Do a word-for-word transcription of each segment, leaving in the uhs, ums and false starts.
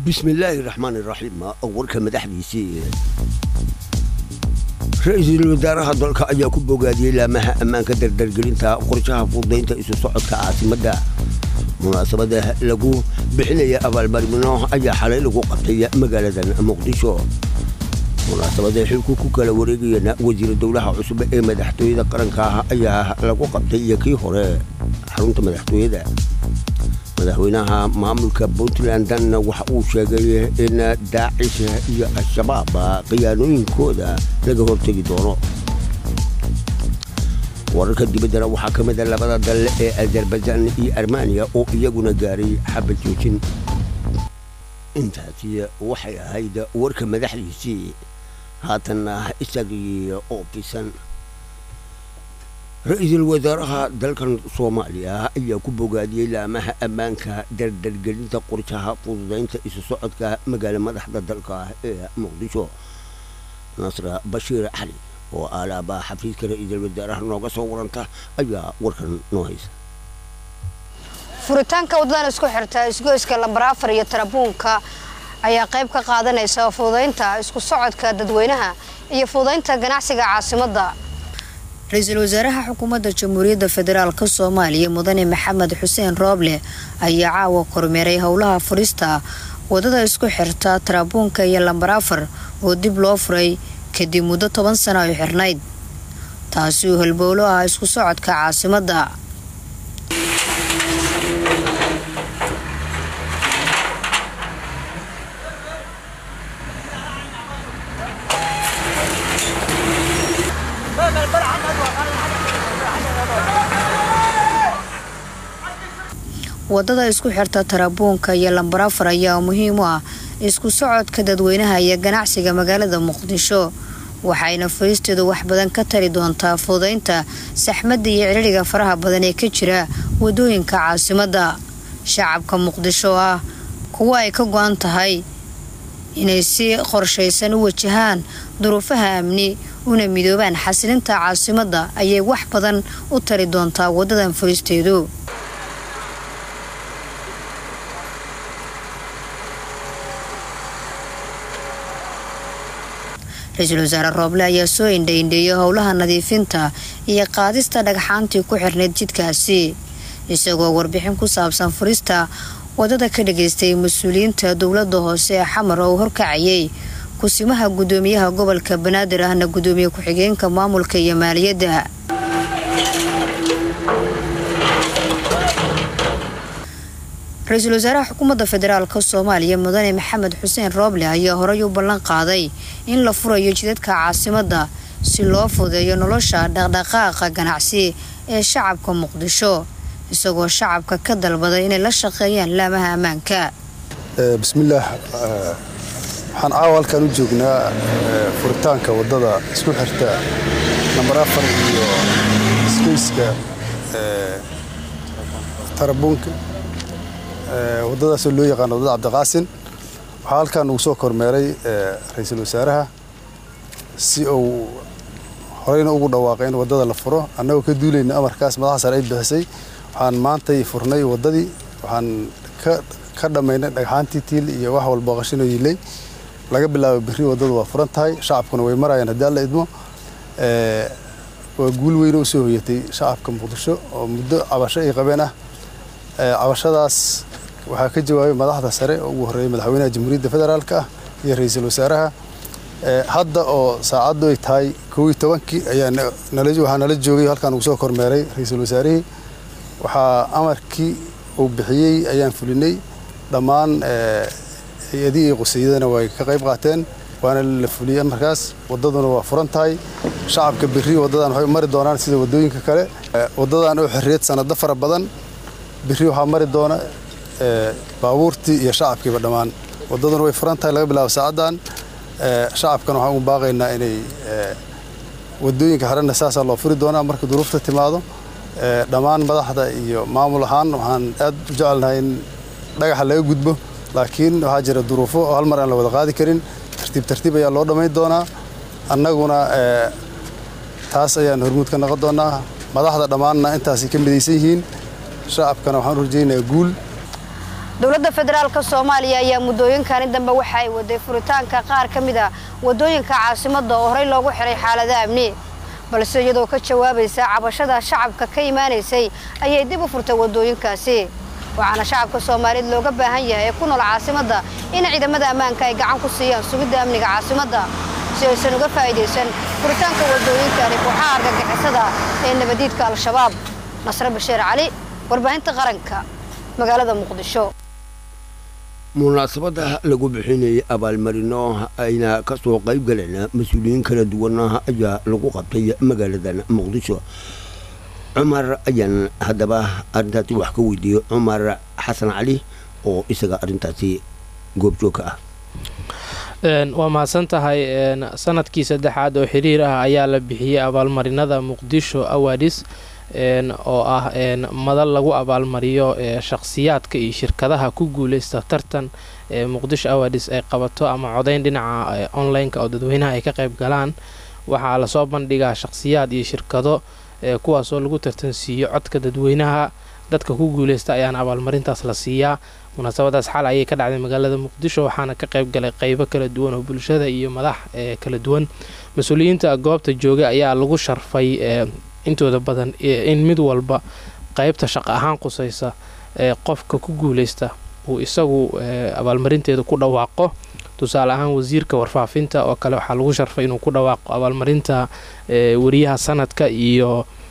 بسم الله الرحمن الرحيم أول كلمة أحديثي رئيس الوزراء دولك أجا كوبو قادي لا مها أمان كدر درجلينتا قرشها فوضين تأسو صعد كعاصمة مناسبة لقو بحلية أبال برمنوه أجا حالي لقو قبطية مقالة مقدشو مناسبة حلكو كلا وريقينا وزير الدولة عصبة إيه مدحتوي ذا قرنكاها أجا لقو قبطية كي هوري حرونت مدحتوي ذا مدحوينها ماملكة بونتلاندان وحقو شاقيه إن داعش إيا الشباب قيانوين كودا لقو هورتقي دونو wararka dibadda waxa ka mid ah labada dal ee Azerbaijan iyo Armenia oo iyaguna gaaray xabad joojin intaasi waxay ahayd warka madaxdiisii haatan isagii oo bisan ra'iisul wasaaraha dalkan Soomaaliya ayaa ku bogaadiyay laamaha ammaanka dardargelinta qorshaha fududeynta isu socodka magaalada madaxda dalka ee Muqdisho Nasra Bashir Ali oo alaaba xafiiska ra'iisul wasaaraha nooga soo waranta ayaa warkan noo haysa furitaanka wadada isku xirta isgoyska lambar afar iyo tarabuunka ayaa qayb ka qaadanaysa fududeynta isku socodka dadweynaha iyo fududeynta ganacsiga caasimadda ra'iisul wasaaraha xukuumadda jamhuuriyadda federaalka Soomaaliya mudane Maxamed Xuseen Rooble ayaa caawa kormeeray howlaha furista wadada isku xirta tarabuunka iyo lambar afar oo dib loo furay kadib muddo toban sano ay xirnayd taasi oo halbowlo ah isku socodka caasimadda wadada isku xirta tarabuunka iyo lambar afar ayaa muhiim u ah isku socodka dadweynaha iyo ganacsiga magaalada Muqdisho waxayna furisteedu wax badan ka tari doontaa fududeynta saxmadda iyo ciriiriga faraha badan ee ka jira wadooyinka caasimadda shacabka Muqdisho ah kuwa ay ka go'an tahay inay si qorsheysan u wajahaan duruufaha amni una midoobaan xasilinta caasimadda ayay wax badan u tari doontaa wadadan furisteedu ra'iisul wasaare Rooble ayaa soo indheeyay howlaha nadiifinta iyo qaadista dhagxaantii ku xirneed jidkaasi isagoo warbixin ku saabsan furista wadada ka dhageystay mas'uuliyiinta dawladda hoose ee Xamar oo horkacayay kusimaha gudoomiyaha gobolka Banaadir ahna gudoomiye ku xigeenka maamulka iyo maaliyadda ra'iisul wasaaraha xukuumadda federaalka Soomaaliya mudane Maxamed Xuseen Rooble ayaa horay u ballan qaaday in la furayo jidadka caasimadda si loo fududeeyo nolosha dhaqdhaqaaqa ganacsi ee shacabka Muqdisho isagoo shacabka ka dalbaday inay la shaqeeyaan laamaha ammaanka bismillaah waxaan caawalkan u joognaa furitaanka wadada isku xirta lambar afar iyo isgoyska tarabuunka wadadaas loo yaqaan wadada Cabdiqaasin waxa halkan uu soo kormeeray ra'iisul wasaaraha si uu horeyna ugu dhawaaqay in wadada la furo annagoo ka duulayna amarkaas madaxda sare ay bixisay waxaan maanta furnay wadadii waxaan ka ka dhameynay dhagxaantii tiil iyo wax walba qashinoo yilay laga bilaabo biri wadada waa furan tahay shacabkuna way marayaan hadii la idmo ee waa guul weyn oo soo hoyatay shacabka Muqdisho oo muddo cabasho ay qabeen ah cabashadaas waxaa ka jawaabay madaxda sare oo ugu horeeyay madaxweynaha jamhuuriyadda federaalka iyo ra'iisul wasaaraha hadda oo saacadu ay tahay kow iyo tobankii ayaa nala waxaa nala joogay halkan uu soo kormeeray ra'iisul wasaarihi waxaa amarkii uu bixiyay ayaan fulinay dhammaan hay'adihii qusayadana way ka qayb qaateen waana la fuliyay markaas wadaduna waa furan tahay shacabka biri wadadan waxay mari doonaan sida wadooyinka kale wadadan oo xirreed sanado fara badan biri waxa mari doona ee baabuurtii iyo shacabkiiba dhamaan wadaduna way furan tahay laga bilaabo saacadan ee shacabkana waxaan u baaqaynaa inay wadooyinka xirana saasa loo furi doona marka duruufta timaado ee dhamaan madaxda iyo maamul ahaan waxaan aad u jecelnahay in dhagaxa laga gudbo laakiin waxa jira duruufo oo hal mar aan la wada qaadi karin tartiib tartiib ayaa loo dhameyn doonaa annaguna ee taas ayaan hormuud ka noqon doonaa madaxda dhamaanna intaas ka midaysan yihiin shacabkana waxaan u rajaynayaa guul dowladda federaalka Soomaaliya ayaa muddooyinkan dambe waxa ay waday furitaanka qaar ka mid ah wadooyinka caasimadda oo horey loogu xiray xaalada amni balse iyadoo ka jawaabaysa cabashada shacabka ka imaanaysay ayay dib u furtay wadooyinkaasi waxaana shacabka Soomaaliyeed looga baahan yahay ku nool caasimadda in ciidamada ammaanka ay gacan ku siiyaan sugidda amniga caasimadda si aysan uga faa'iideysan furitaanka wadooyinkan kooxaha argagixisada ee nabadiidka al-shabaab Nasr Bashiir Cali warbaahinta qaranka magaalada Muqdisho munaasabada lagu bixinay abaalmarino ayna ka soo qayb galeen mas'uuliyiin kala duwan ayaa lagu qabtay magaalada Muqdisho Umar ayaan hadaba arintaasi wax ka weydiiyay Umar Xasan Cali oo isaga arintaasi goobjoog ah een waa maasan tahay een sanadkii saddexaad oo xiriir ah ayaa la bixiyay abaalmarinada Muqdisho Awards een oo ah een madal lagu abaalmariyo ee shakhsiyaadka iyo shirkadaha ku guuleysta tartan ee Muqdisho Awards ay qabato ama codeyn dhinaca online-ka oo dadweynaha ay ka qayb galaan waxa la soo bandhigaa shakhsiyaad iyo shirkado ee kuwaas oo lagu tartansiiyo codka dadweynaha dadka ku guuleysta ayaan abaalmarintaas la siiyaa munaasabadaas xal ayay ka dhacday magaalada Muqdisho waxaana ka qayb galay qaybo kala duwan oo bulshada iyo madax ee kala duwan mas'uuliyiinta goobta jooga ayaa lagu sharfay ee intooda badan in mid walba qaybta shaqo ahaan qusaysa ee qofka ku guuleysta uu isagu abaalmarinteeda ku dhawaaqo tusaale ahaan wasiirka warfaafinta oo kale waxa lagu sharfay inuu ku dhawaaqo abaalmarinta wariyaha sanadka iyo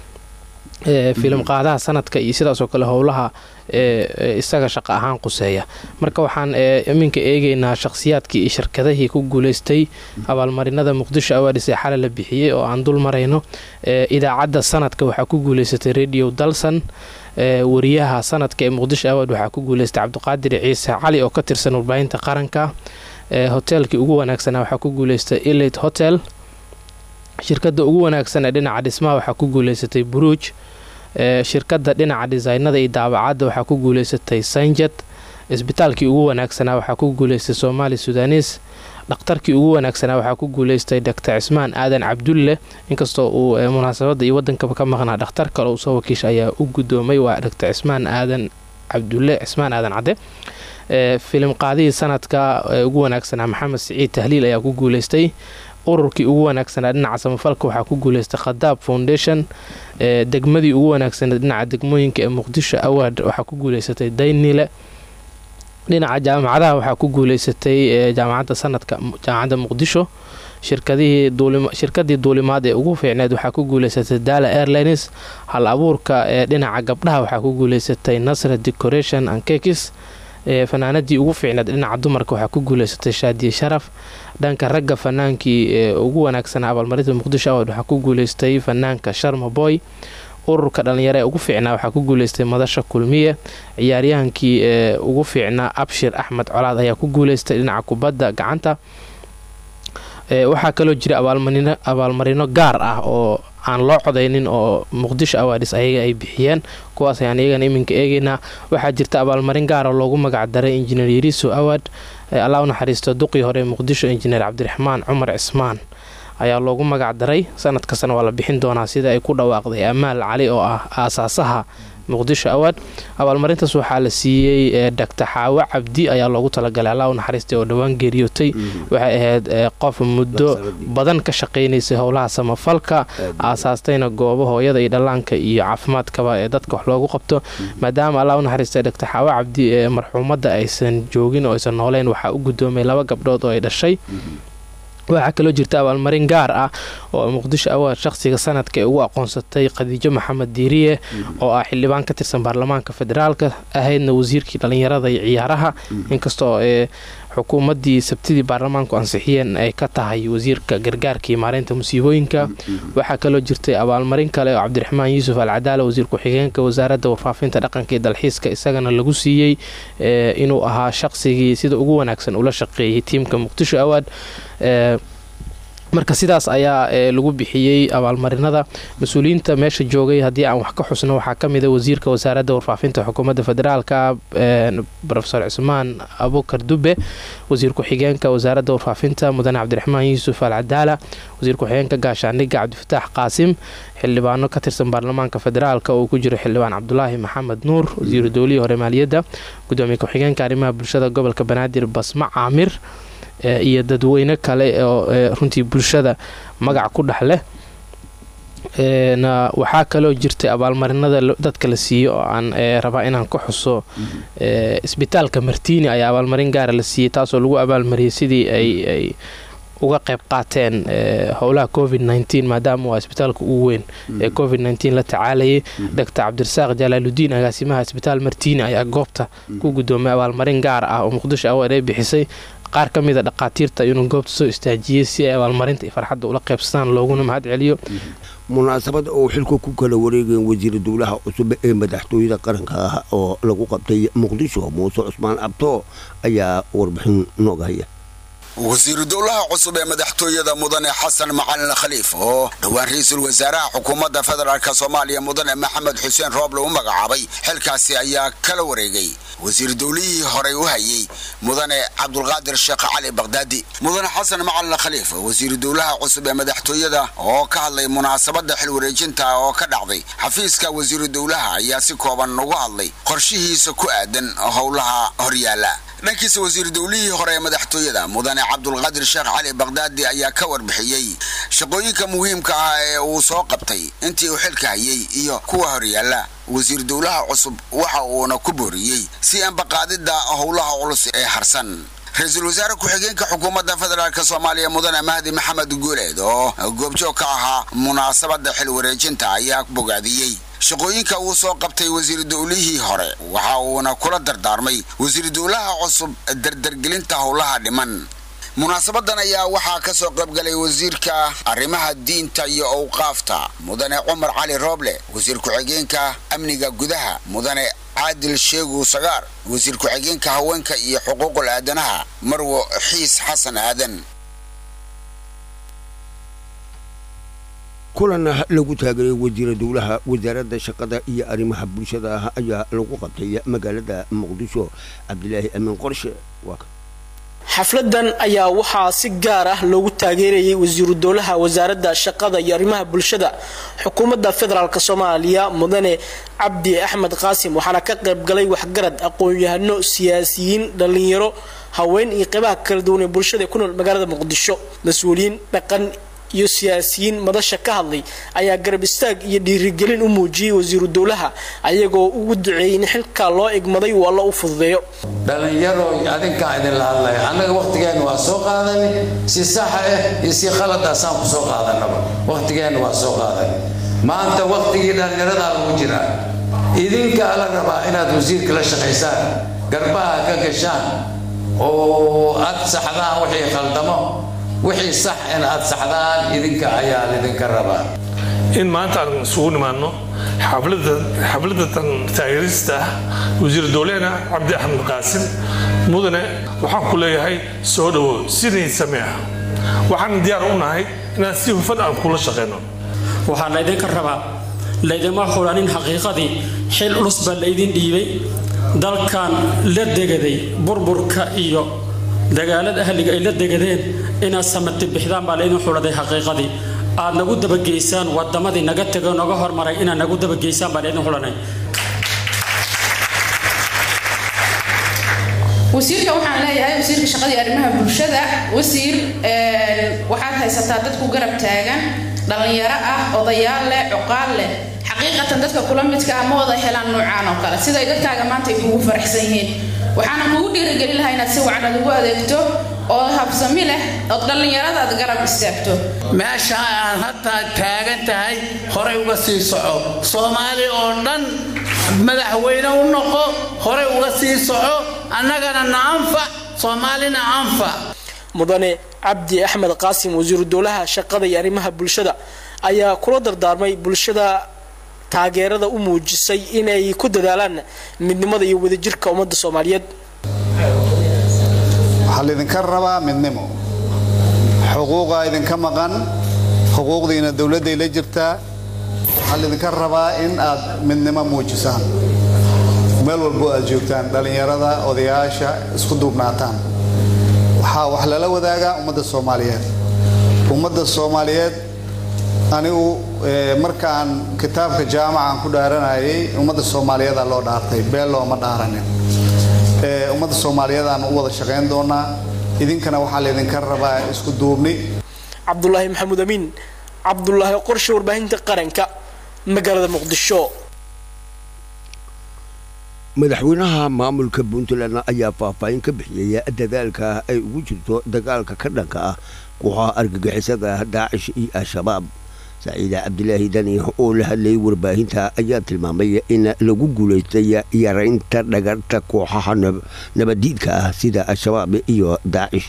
ee film qaadaha sanadka iyo sidaas oo kale howlaha ee isaga shaqo ahaan quseeya marka waxaan iminka eegaynaa shakhsiyaadkii iyo shirkadahii ku guuleystay abaalmarinada Muqdisho Awards ee xalay la bixiyay oo aan dul marayno ee idaacadda sanadka waxa ku guuleysatay Radio Dalsan ee wariyaha sanadka ee Muqdisho Awards waxa ku guuleystay Cabdiqaadir Ciise Cali oo ka tirsan warbaahinta qaranka ee hotelkii ugu wanaagsan waxa ku guuleystay Elite Hotel shirkadda ugu wanaagsan ee dhinaca dhismaha waxa ku guuleysatay Buruj ee shirkadda dhinaca design-nada iyo daabacadda waxa ku guuleysatay Sanjad isbitaalkii ugu wanaagsan waxa ku guuleystay Somali Sudanese dhakhtarkii ugu wanaagsan waxa ku guuleystay Doctor Ismaan Aadan Cabdulle inkastoo uu munaasabada iyo wadanka ka maqnaa dhakhtar kale oo soo wakiishay ayaa u gudoomay waa Doctor Ismaan Aadan Cabdulle Ismaan Aadan Cade ee film qaadii sanadka ugu wanaagsan Maxamed Saciid Tahliil ayaa ku guuleystay ururkii ugu wanaagsan dhinaca samafalka waxa ku guuleystay Khadaab Foundation ee degmadii ugu wanaagsan dhinaca degmooyinka ee Muqdisho Award waxa ku guuleysatay Daynile dhinaca jaamacadaha waxa ku guuleysatay jaamacadda sanadka jaamacadda Muqdisho shirkadii duulima shirkadii duulimaad ee ugu fiicneed waxa ku guuleysatay Dala Airlines hal abuurka ee dhinaca gabdhaha waxa ku guuleysatay Nasra Decoration and Cakes ee fanaanadii ugu fiicneed dhinaca dumarka waxa ku guuleysatay Shaadiye Sharaf dhanka ragga fanaankii ee ugu wanaagsan abaalmarinta Muqdisho Award waxa ku guuleystay fanaanka Sharma Boy ururka dhalinyarada ee ugu fiicnaa waxa ku guuleystay Madasha Kulmiye ciyaaryahankii ee ugu fiicnaa Abshir Axmed Colaad ayaa ku guuleystay dhinaca kubadda gacanta ee waxa kale oo jira abaalmarino abaalmarino gaar ah oo aan loo codeynin oo Muqdisho Awards ayaga ay bixiyeen kuwaas ayaan iyagana iminka eegaynaa waxaa jirta abaalmarin gaar ah loogu magac daray Engineer Yariso Award ee Allah u naxariisto duqii hore Muqdisho Engineer Cabdiraxmaan Cumar Cismaan ayaa loogu magac daray sanad kasta waa la bixin doonaa sida ay ku dhawaaqday Amaal Cali oo ah aasaasaha Muqdisho Award abaalmarintaas waxaa la siiyay Doctor Xaawa Cabdi ayaa loogu talagalay Allah u naxariistay oo dhawaan geeriyootay waxay ahayd qof muddo badan ka shaqeynaysa howlaha samafalka aasaastayna goobo hooyada iyo dhalaanka iyo caafimaadkaba ee dadka wax loogu qabto maadaama Allah u naxariistay Doctor Xaawa Cabdi ee marxuumadda aysan joogin oo aysan nooleen waxa u gudoomay laba gabdhood oo ay dhashay waxa kale oo jirta abaalmarin gaar ah oo Muqdisho Award shakhsiga sanadka ee ugu aqoonsatay Khadiijo Maxamed Diiriye oo ah xildhibaan ka tirsan baarlamaanka federaalka ahaydna wasiirkii dhalinyarada iyo ciyaaraha inkastoo ee xukuumadii sabtidii baarlamaanku ansixiyeen ay ka tahay wasiirka gargaarka iyo maareynta musiibooyinka waxa kale oo jirtay abaalmarin kale oo Cabdiraxmaan Yuusuf Al-Cadaala wasiir ku-xigeenka wasaaradda warfaafinta dhaqanka iyo dalxiiska isagana lagu siiyay inuu ahaa shakhsigii sida ugu wanaagsan ula shaqeeyay tiimka Muqdisho Award ee marka sidaas ayaa lagu bixiyey abaalmarinada mas-uuliyiinta meesha joogay haddii aan wax ka xusno waxaa ka mida wasiirka wasaaradda warfaafinta xukuumadda federaalka profesor cismaan abukar dube wasiir ku-xigeenka wasaaradda warfaafinta mudane cabdiraxmaan yuusuf al cadaala wasiir ku-xigeenka gaashaandhigga cabdifataax qaasim xildhibaano ka tirsan baarlamaanka federaalka oo ku jiro xildhibaan cabdulaahi maxamed nuur wasiiru dowlihii hore maaliyadda gudoomiye ku-xigeenka arrimaha bulshada gobolka banaadir basma caamir iyo dadweyne kale oo runtii bulshada magac ku dhex leh waxaa kaloo jirtay abaalmarinada dadka la siiyo oo aan rabaa inaan ka xuso isbitaalka martiini ayaa abaalmarin gaara la siiyey taasoo lagu abaalmariyey sidii ay uga qayb qaateen howlaha covid nineteen maadaama waa isbitaalka ugu weyn ee covid nineteen la tacaalayay doctor cabdirasaaq jalaaludiin agaasimaha isbitaal martiini ayaa goobta ku gudoomay abaalmarin gaar ah oo muqdisho awaar ay bixisay qaar ka mida dhaqaatiirta inuu goobta soo istaajiyey si ay abaalmarinta iyo farxadda ula qaybsadaan looguna mahad celiyo munaasabad oo xilka ku kala wareegeen wasiir dowlaha cusub ee madaxtooyada qaranka ah oo lagu qabtay muqdisho muuse cusmaan abto ayaa warbixin nooga haya wasiir dowlaha cusub ee madaxtooyada mudane xasan macalin khaliif oo dhawaan ra'iisul wasaaraha xukuumadda federaalka Soomaaliya mudane maxamed xuseen rooble u magacaabay xilkaasi ayaa kala wareegay wasiir dowlihii hore u hayay mudane cabdulqaadir sheekh cali bagdaadi mudane xasan macalin khaliif wasiir dowlaha cusub ee madaxtooyada oo ka hadlay munaasabada xil wareejinta oo ka dhacday xafiiska wasiir dowlaha ayaa si kooban uga hadlay qorshihiisa ku aadan howlaha horyaala dhankiisa wasiir dowlihii hore ee madaxtooyada mudane cabdulqaadir sheekh cali bagdaadi ayaa ka warbixiyay shaqooyinka muhiimka ah ee uu soo qabtay intii uu xilka hayay iyo kuwa horyaala wasiir dowlaha cusub waxa uuna ku booriyay si aan baqaadida howlaha culus ee harsan ra'iisul wasaare ku-xigeenka xukuumadda federaalka Soomaaliya mudane mahdi maxamed guuleed oo goobjoog ka ahaa munaasabada xil wareejinta ayaa bogaadiyay shaqooyinka uu soo qabtay wasiir dowlihii hore waxa uuna kula dardaarmay wasiir dowlaha cusub dardargelinta howlaha dhiman munaasabadan ayaa waxaa ka soo qayb galay wasiirka arrimaha diinta iyo awqaafta mudane Umar Cali Rooble wasiir ku-xigeenka amniga gudaha mudane عادل شيغو سغار وزير ku-xigeenka haweenka iyo xuquuqul aadanaha marwo xiis xasan aadan kulan lagu taageeray wasiir dowlaha wasaaradda shaqada iyo arrimaha bulshada ayaa lagu qabtay magaalada muqdisho cabdilaahi amin qorshe waa xafladan ayaa waxaa si gaar ah loogu taageerayay wasiir dowlaha wasaaradda shaqada iyo arrimaha bulshada xukuumadda federaalka Soomaaliya mudane Cabdi Axmed Qaasim waxaana ka qayb galay waxgarad aqoon-yahano siyaasiyiin dhalinyaro haween iyo qaybaha kala duwan ee bulshada ku nool magaalada muqdisho mas'uuliyiin dhaqan iyo siyaasiyiin madasha ka hadlay ayaa garab istaag iyo dhiirigelin u muujiyay wasiir dowlaha ayagoo ugu duceeyay in xilka loo igmaday oo la u fududeeyo dhalinyaro adinka idin la hadlay anaga waqtigeena waa soo qaadanay si sax ah iyo si khalad ah saan ku soo qaadanaba waqtigeena waa soo qaadanay maanta waqtigii dhalinyarada lagu jira idinka la rabaa inaad wasiirka la shaqeysaan garbaha ka gashaan oo aad saxdaan wixii khaldamo wixii sax in aad saxdaan idinka ayaa idinka rabaa in maanta aan isugu nimaano xafladda xafladda taageerista wasiir dowlaha Cabdi Axmed Qaasim mudane waxaan ku leeyahay soo dhawo sidii sameeya waxaan diyaar u nahay inaan si hufan aan kula shaqeyno waxaan la idinka rabaa leedama xulaanin xaqiiqadii xil culus baa la idin dhiibay dalkan la degaday burburka iyo dagaalada ahliga ay la degadeen ina samati bixdaan baa la idin xuladay xaqiiqadii aad nagu daba geysaan wadamadii naga tago naga hormaray ina nagu daba geysaan baa la idin xulanay wasiirka waxaan leeyahay wasiirka shaqada iyo arrimaha bulshada wasiir waxaad haysataa dad ku garab taagan dhalinyaro ah odayaal leh cuqaal leh xaqiiqatan dadka kula midka ah ma wada helaan noocaan oo kale sida dadkaaga maanta ay kugu faraxsan yihiin waxaan kugu dhiirigelin lahaa inaad si wacan ugu adeegto oo habsami leh oo dhalinyarada aad garab istaagto meesha aan hadda taagan tahay hore uga sii soco Soomaali oo dhan madaxweyne u noqo hore uga sii soco annagana naanfa Soomaalina anfa mudane Cabdi Axmed Qaasim wasiir dowlaha shaqada iyo arrimaha bulshada ayaa kula dardaarmay bulshada taageerada u muujisay inay ku dadaalaan midnimada iyo wadajirka ummadda Soomaaliyeed waxaa idinka rabaa midnimo xuquuqa idinka maqan xuquuqdiina dawladday la jirtaa waxaa idinka rabaa in aad midnimo muujisaan meel walbo aad joogtaan dhalinyarada odayaasha isku duubnaataan waxaa wax lala wadaagaa ummadda Soomaaliyeed ummadda Soomaaliyeed anigu markaan kitaabka jaamacan ku dhaaranayay ummadda Soomaaliyeed loo dhaartay beel looma dhaaranin ee ummadda Soomaaliyeed aan u wada shaqeyn doonaa idinkana waxa la idinka rabaa isku duubni Cabdullaahi Maxamuud Amiin Cabdullaahi qorshe warbaahinta qaranka magaalada Muqdisho madaxweynaha maamulka Puntland ayaa faahfaahin ka bixiyay dadaalka ay ugu jirto dagaalka ka dhanka ah kooxaha argagixisada Daesh iyo Al-Shabaab Saciida Cabdilaahi Dani oo la hadlay warbaahinta ayaa tilmaamay in lagu guuleystay yareynta dhagarta kooxaha nabadiidka ah sida Al-Shabaab iyo Daesh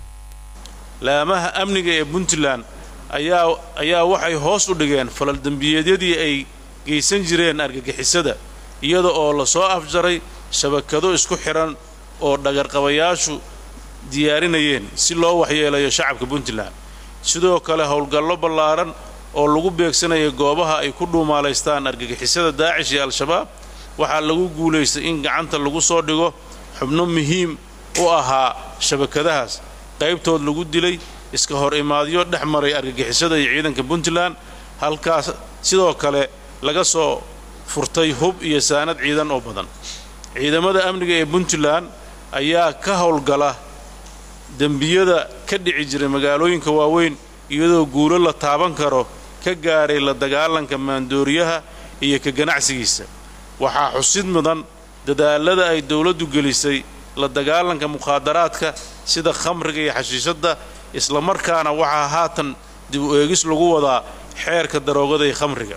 laamaha amniga ee Puntland ayaa ayaa waxay hoos u dhigeen falal dambiyeedyadii ay geysan jireen argagixisada iyada oo la soo afjaray shabakado isku xiran oo dhagarqabayaashu diyaarinayeen si loo waxyeelayo shacabka Puntland sidoo kale howlgallo ballaaran oo lagu beegsanayo goobaha ay ku dhuumaaleystaan argagixisada Daesh iyo Al-Shabaab waxa lagu guuleystay in gacanta lagu soo dhigo xubno muhiim u ahaa shabakadahaas qaybtood lagu dilay iska hor imaadyo dhexmaray argagixisada iyo ciidanka Puntland halkaas sidoo kale laga soo furtay hub iyo saanad ciidan oo badan ciidamada amniga ee Puntland ayaa ka howlgala dambiyada ka dhici jiray magaalooyinka waaweyn iyadoo guulo la taaban karo ka gaaray la dagaalanka maandooriyaha iyo ka ganacsigiisa waxaa xusid mudan dadaalada ay dawladdu gelisay la dagaalanka muqaadaraadka sida khamriga iyo xashiishada isla markaana waxa haatan dib u eegis lagu wadaa xeerka daroogada iyo khamriga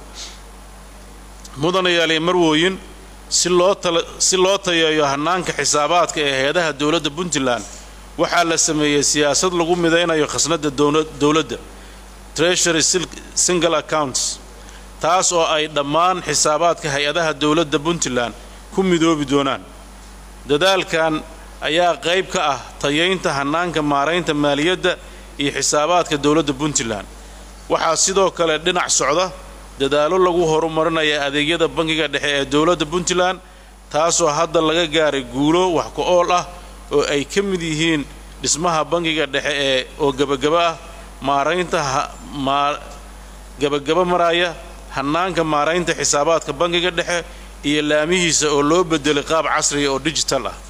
mudanayaal marwooyin si loo si loo tayeeyo hanaanka xisaabaadka ee hay'adaha dawladda Puntland waxaa la sameeyay siyaasad lagu mideynayo khasnada dawladda treasury single accounts taas oo ay dhammaan xisaabaadka hay'adaha dawladda Puntland ku midoobi doonaan dadaalkan ayaa qayb ka ah tayeynta hanaanka maareynta maaliyadda iyo xisaabaadka dawladda Puntland waxaa sidoo kale dhinac socda dadaalo lagu horumarinayo adeegyada bangiga dhexe ee dawladda Puntland taas oo hadda laga gaaray guulo wax ku ool ah oo ay ka mid yihiin dhismaha bangiga dhexe ee oo gabagaba ah maareynta ma gabagaba maraya hanaanka maareynta xisaabaadka bangiga dhexe iyo laamihiisa oo loo bedelay qaab casri ah oo digital ah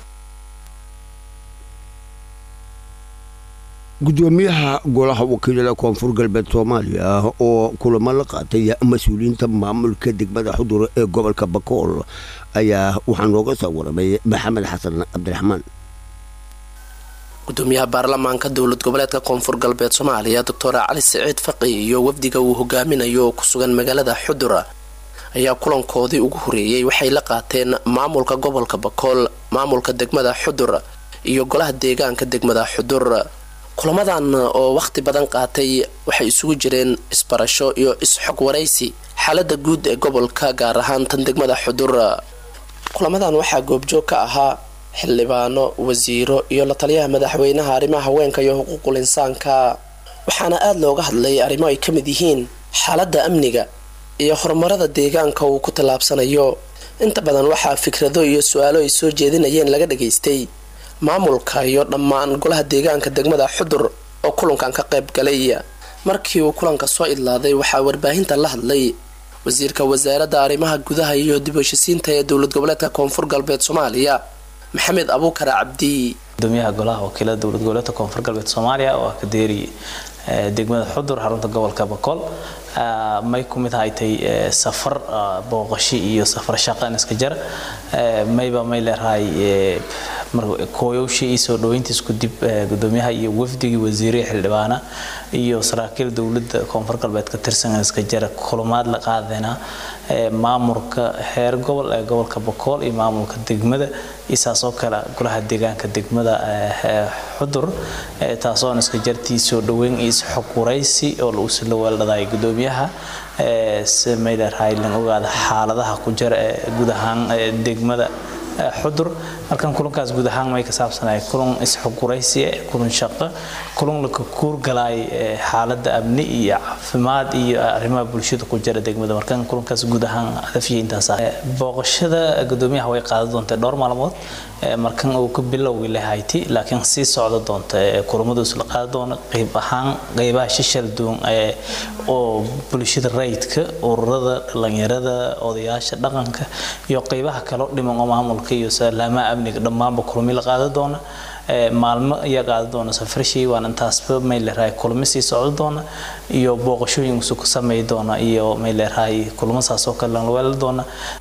gudoomiyaha golaha wakiilada koonfur galbeed Soomaaliya oo kulamo la qaatay mas'uuliyiinta maamulka degmada Xudur ee gobolka Bakool ayaa waxaan looga soo waramay Maxamed Xasan Cabdiraxmaan gudoomiyaha baarlamaanka dowlad goboleedka koonfur galbeed Soomaaliya Doctor Cali Saciid Faqi iyo wafdiga uu hogaaminayo ku sugan magaalada Xudur ayaa kulankoodii ugu horeeyay waxay la qaateen maamulka gobolka Bakool maamulka degmada Xudur iyo golaha deegaanka degmada Xudur kulamadan oo waqti badan qaatay waxay isugu jireen isbarasho iyo isxog waraysi xaaladda guud ee gobolka gaar ahaan tan degmada Xudur kulamadan waxaa goobjoog ka ahaa xildhibaano wasiiro iyo la taliyaha madaxweynaha arrimaha haweenka iyo xuquuqul insaanka waxaana aad looga hadlay arrimo ay ka mid yihiin xaaladda amniga iyo horumarada deegaanka uu ku tallaabsanayo inta badan waxaa fikrado iyo su'aalo ay soo jeedinayeen laga dhageystay maamulka iyo dhammaan golaha deegaanka degmada Xudur oo kulankan ka qayb galay markii uu kulanka soo idlaaday waxaa warbaahinta la hadlay wasiirka wasaaradda arrimaha gudaha iyo dib u heshiisiinta ee dowlad goboleedka koonfur galbeed Soomaaliya Maxamed Abuukar Cabdi gudoomiyaha golaha wakiilada dowlad goboleedka koonfur galbeed Soomaaliya oo ka deeri degmada Xudur xarunta gobolka Bakool may ku mid ahaaytay safar booqashi iyo safar shaqo iska jar mayba may leeyahay kooyowshi soo dhaweynta isku dib gudoomiyaha iyo wafdiga wasiirada xildhibaana iyo saraakiil dawladda koonfur galbeed ka tirsan iska jar kulamaad la qaadayna maamulka heer gobol ee gobolka Bakool iyo maamulka degmada isaasoo kala golaha deegaanka degmada Xudur taasoo iska jartii soo dhaweyn is xog waraysi oo lagu soo weeldaday gudoomiyaha ee sameeyay raaylan ogaada xaaladaha ku jira guud ahaan degmada xudur markan kulankaas guud ahaan way ka saabsanay kulan isxoguraysi kulan shaqo kulan la kuur galay xaaladda amni iyo caafimaad iyo arrimaha bulshada ku jira degmada markan kulankaas guud ahaan hadafiyay intaas booqashada gudoomiyaha way qaadan doontaa dhowr maalmood markan uu ku bilowgi lahayti laakiin si socdo doonta kulamadu isla qaadan doona qayb ahaan qaybaha shishal doon oo bulshada rayidka ururada dhalinyarada odayaasha dhaqanka iyo qaybaha kale dhiman oo maamulka iyo salaamaha amniga dhammaanba kulmi la qaadan doona maalmo ayaa qaadan doona safarshii waan intaasba meeleraay kulmi sii socdo doona iyo booqashooyin cusub ka sameey doona iyo meeleraay kulmo saasoo kale la wada doona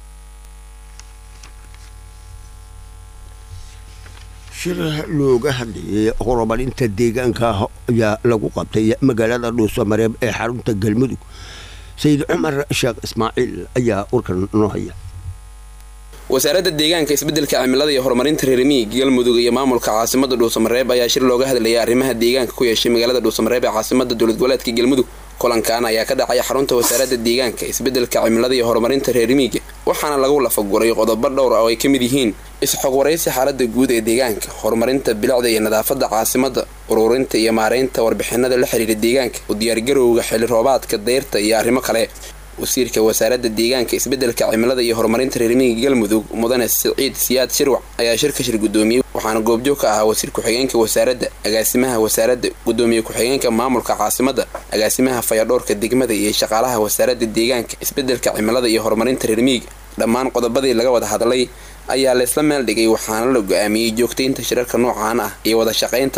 shir looga hadlayay horumarinta deegaanka ayaa lagu qabtay magaalada Dhuusamareeb ee xarunta Galmudug Sayid Cumar Sheekh Ismaaciil ayaa warkan noo haya wasaaradda deegaanka isbeddelka cimilada iyo horumarinta reer miyiga Galmudug iyo maamulka caasimadda Dhuusamareeb ayaa shir looga hadlayay arrimaha deegaanka ku yeeshay magaalada Dhuusamareeb ee caasimadda dowlad goboleedka Galmudug kulankan ayaa ka dhacay xarunta wasaaradda deegaanka isbeddelka cimilada iyo horumarinta reer miyiga waxaana lagu lafaguray qodobo dhowr ah oo ay kamid yihiin isxogwaraysi xaaladda guud ee deegaanka horumarinta bilicda iyo nadaafadda caasimadda ururinta iyo maareynta warbixinada la xiriira deegaanka u diyaar garowga xilli roobaadka deyrta iyo arrimo kale wasiirka wasaaradda deegaanka isbeddelka cimilada iyo horumarinta reer miyiga Galmudug mudane Siciid Siyaad Shirwac ayaa shirka shir gudoomiyay waxaana goobjoog ka ahaa wasiir ku-xigeenka wasaaradda agaasimaha wasaaradda gudoomiye ku-xigeenka maamulka caasimadda agaasimaha fayadhoorka degmada iyo shaqaalaha wasaaradda deegaanka isbeddelka cimilada iyo horumarinta reer miyiga dhammaan qodobadii laga wada hadlay ayaa la isla meel dhigay waxaana la go'aamiyay joogtaynta shirarka noocan ah iyo wada shaqaynta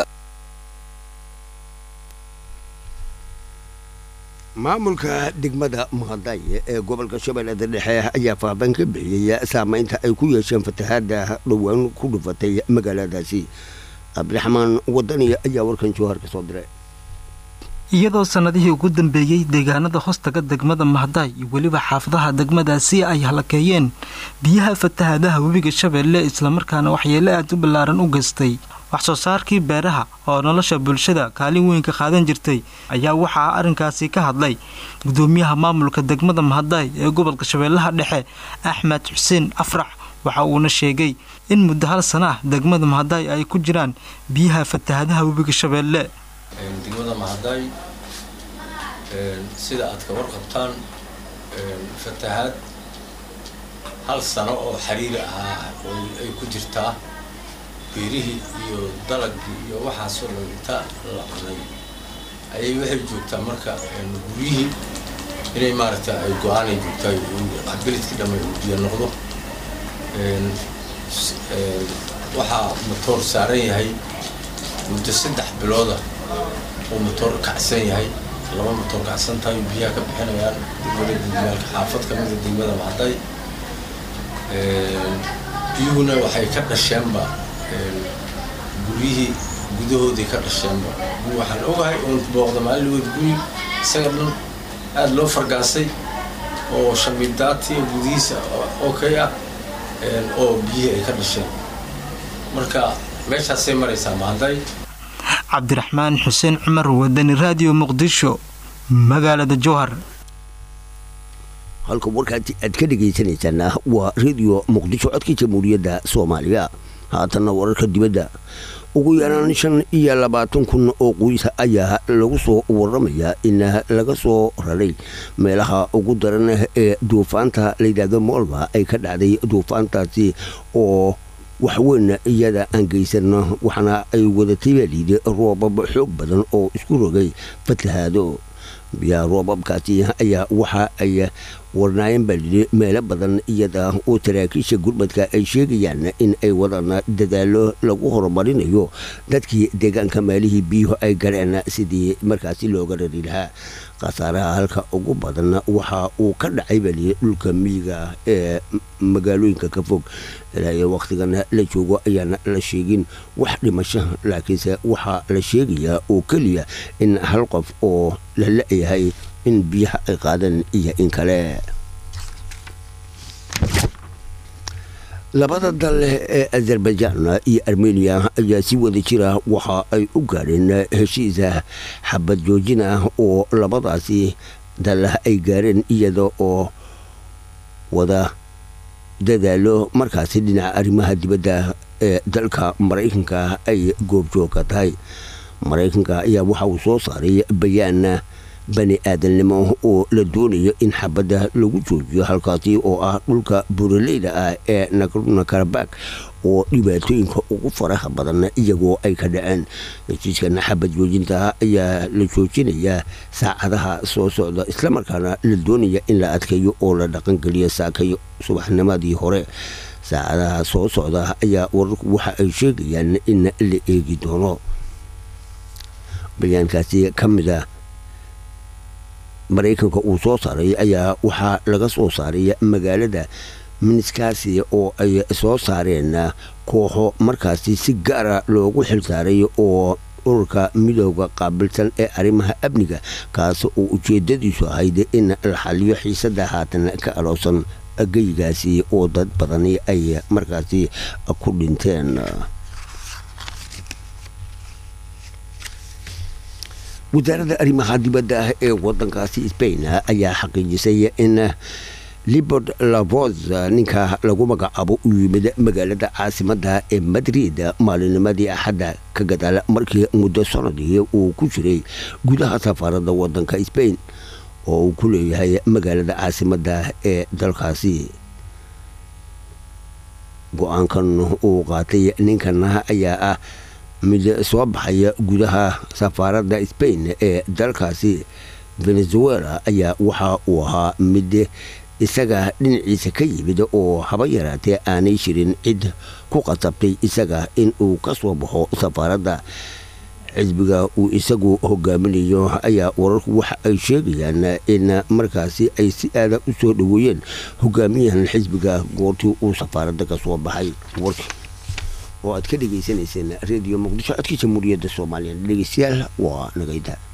maamulka degmada Mahadai ee gobolka Shabeellada Dhexe ayaa faahfaahin ka bixiyay saameynta ay ku yeesheen fatahaada dhawaan ku dhufatay magaaladaasi Abdiraxmaan Wadani ayaa warkan joohar ka soo diray iyadoo sanadihii ugu dambeeyay deegaanada hoostaga degmada Mahadai iyo waliba xaafadaha degmadaasi ay halakeeyeen biyaha fatahaadaha webiga Shabeelle isla markaana waxyeello aad u ballaaran u geystay wax soo saarkii beeraha oo nolosha bulshada kaalin weyn ka qaadan jirtay ayaa waxa arrinkaasi ka hadlay gudoomiyaha maamulka degmada Mahadai ee gobolka Shabeellaha Dhexe Axmed Xuseen Afrax waxa uu na sheegay in muddo hal sano ah degmada Mahadai ay ku jiraan biyaha fatahaadaha webiga Shabeelle degmada Mahadai sida aad ka warqabtaan fatahaad hal sano oo xiriir ah oo ay ku jirtaa beerihii iyo dalagii iyo waxaasoo dhan inta la qaday ayay waxay joogtaa marka guriyihii inay maaragta ay go-aan ay joogtaa aqbalidkii dhamay uu biyo noqdo waxaa matoor saaran yahay muddo saddex bilooda oo matoor kacsan yahay laba matoor kacsan tahay biyaha ka bixinayaan degmada degmaalka xaafad ka mida degmada Mahadai biyuhuna waxay ka dhasheenba guriyihii gudahoodii ka dhasheenba waxaan ogahay oon booqda maalinwood guri isaga dhan aada loo fargaasay oo shamidaatiya gudihiisa okay ah oo biyihii ay ka dhasheen marka meeshaasay maraysaa Mahadai Cabdiraxmaan Xuseen Cumar Wadani Radio Muqdisho magaalada Jowhar halka warkaasi aad ka dhageysaneysaan waa Radio Muqdisho codka Jamhuuriyadda Soomaaliya haatana wararka dibadda ugu yaraan shan iyo labaatan kun oo qoys ayaa lagu soo waramayaa in laga soo raray meelaha ugu daran ee duufaanta leedahay Moolba ay ka dhacday duufaantaasi oo wax weyn iyada aan geysano waxana ay wadatay waliid roobab xoog badan oo isku rogay fatahaado biya roobabkaasi ayaa waxa ay warnaayeen baldi meelo badan iyada oo taraakiisha gurmadka ay sheegayaan in ay wadaan dadaalo lagu horumarinayo dadkii deegaanka meelihii biyo ay galeen sidii markaasi looga rari lahaa qasaaraha halka ugu badan waxa uu ka dhacay bali dhulka miyiga ee magaalooyinka ka fog ilaa waqtigan la joogo ayaan la sheegin wax dhimasho laakiinse waxa la sheegayaa oo kaliya in hal qof oo la leeyahay in biyaha ay qaadan iyo in kale labada dal ee Azerbaijan iyo Armenia ayaa si wada jira waxa ay u gaareen heshiis xabad joojin ah oo labadaasi dal ay gaareen iyada oo wada dadaalo markaasi dhinaca arrimaha dibadda ee dalka maraykanka ay goobjoogka tahay. maraykanka ayaa waxa uu soo saaray bayaan bani aadamnimo oo la doonayo in xabadda lagu joojiyo halkaasi oo ah dhulka buuraleyda ah ee Nagorno-Karabakh oo dhibaatooyinka ugu faraha badan iyagoo ay ka dhaceen. heshiiskan xabad joojinta ayaa la joojinayaa saacadaha soo socda islamarkaana la doonaya in la adkeeyo oo la dhaqangeliyo saakayo subaxnimadii hore. saacadaha soo socda ayaa wararku waxa ay sheegayaan in la eegi doono. bayaankaasi ka mid ah maraykanka uu soo saaray ayaa waxaa laga soo saaray magaalada Minskaasi oo ay soo saareen kooxo markaasi si gaara loogu xilsaaray oo ururka midowga qaabilsan ee arrimaha amniga kaas oo ujeedadiisu ahayd in la xaliyo xiisada haatan ka aloosan geygaasi oo dad badani ay markaasi ku dhinteen. wasaaradda arrimaha dibadda ee wadankaasi Spain ayaa xaqiijisay in Libord Lavoz ninka lagu magacaabo u yimid magaalada caasimadda ee Madrid maalinimadii Axadda ka gadaal markii muddo sanadii uu ku jiray gudaha safaaradda wadanka Spain oo uu ku leeyahay magaalada caasimadda ee dalkaasi. go-aankan uu qaatay ninkan ayaa ah mid soo baxaya gudaha safaaradda Spain ee dalkaasi. Venezuela ayaa waxa uu ahaa mid isaga dhinaciisa ka yimid oo haba yaraatee aanay jirin cid ku qasabtay isaga in uu ka soo baxo safaaradda. xisbiga uu isagu hogaaminayo ayaa wararku waxa ay sheegayaan in markaasi ay si aada u soo dhaweeyeen hogaamiyahan xisbiga goortii uu safaaradda ka soo baxay. warkii oo aad ka dhageysanayseen radio muqdisho codka jamhuuriyadda Soomaaliya dhegeystayaal waa nagayda.